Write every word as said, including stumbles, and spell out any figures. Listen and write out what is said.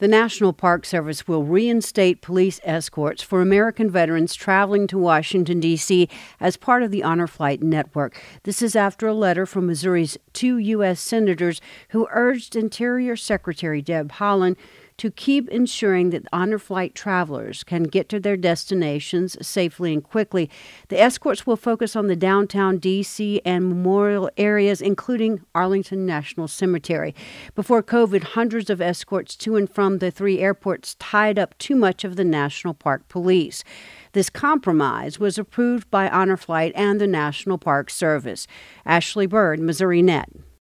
The National Park Service will reinstate police escorts for American veterans traveling to Washington, D C as part of the Honor Flight Network. This is after a letter from Missouri's two U S senators who urged Interior Secretary Deb Haaland to keep ensuring that Honor Flight travelers can get to their destinations safely and quickly. The escorts will focus on the downtown D C and memorial areas, including Arlington National Cemetery. Before COVID, hundreds of escorts to and from the three airports tied up too much of the National Park Police. This compromise was approved by Honor Flight and the National Park Service. Ashley Bird, Missouri Net.